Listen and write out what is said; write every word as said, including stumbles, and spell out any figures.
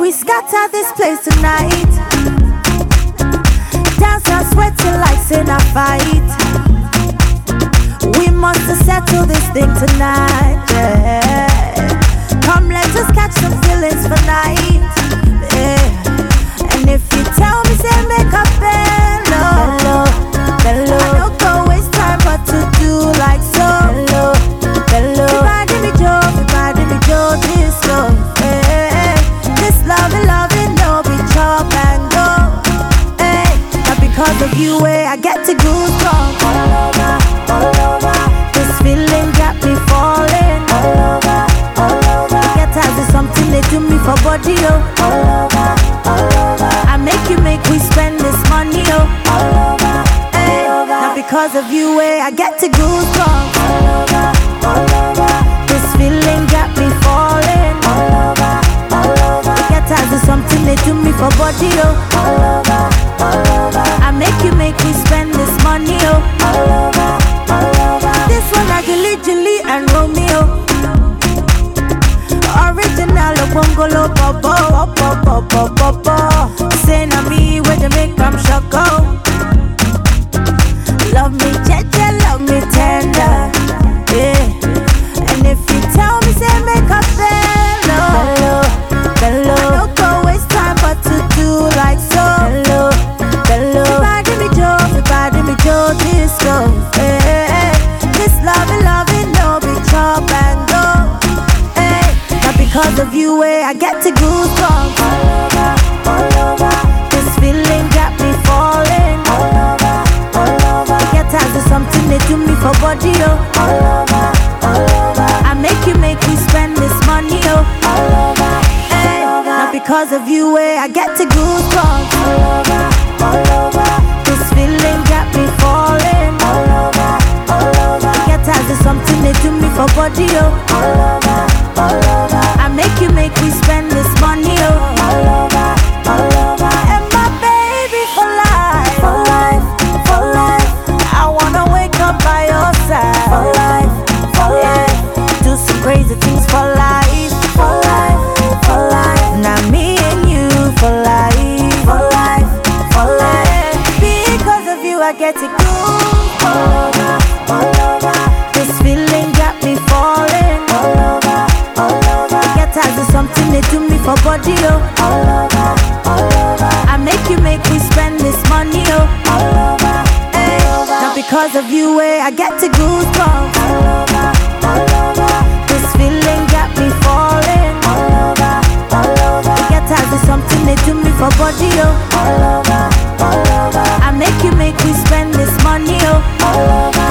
we scatter this place tonight. Dance and sweat till like sin a fight. We must settle this thing tonight, yeah. Come let us catch some feelings for night, yeah. And if you tell me say make a bello, bello, bello, I don't go waste time but to do like so. Bello, bello, everybody me Joe, everybody me Joe disco, yeah. This loving, loving, no be chop and go, yeah. Now because of you, eh, I get to goosebumps all over, all over. This feeling got me falling all over, all over. Get as is something they do me for body, oh. All over, all over. I make you make we spend this money, oh. All over, hey. All over. Now because of you, eh, I get to goosebumps all over, all over. This feeling got me falling all over, all over. Get as is something they do me for body, oh. All over, all over. I make you make we spend this money, oh. All over, all over. This one I Julie, Julie and Romeo. Original of Bongolo Bobo, Bobo, Bobo, Bobo. Say na me where they make them shoko. Love me jeje, love me tender, yeah. And if you tell me say make a bello, bello, bello, I don't go waste time but to do like so. Bello, bello, everybody me Joe, everybody me Joe disco, yeah. This loving, loving, no be chop and go. Because of you, eh, I get to goosebumps all over, all over. This feeling got me falling all over, all over. Get as is something they do me for body, oh. All over, all over. I make you make me spend this money, oh. All over, hey. All over. Now because of you, eh, I get to goosebumps all over, all over. This feeling got me falling all over, all over. Get as is something they do me for body, oh. All over, all over. I make you make me spend this money, oh. All over, all over. And my baby for life, for life, for life. I wanna wake up by your side, for life, for life. Do some crazy things for life, for life, for life. Now me and you for life, for life, for life. Because of you I get to go all over, all over. This feeling got me falling all over, all over. Get as is something they do me for body, oh. All over, all over. I make you make me spend this money, oh. All over, hey. All over. Now because of you, eh, I get to goosebumps all over, all over. This feeling got me falling all over, all over. Get as is something they do me for body, oh. All over, all over. I make you make me spend this money, oh. All over.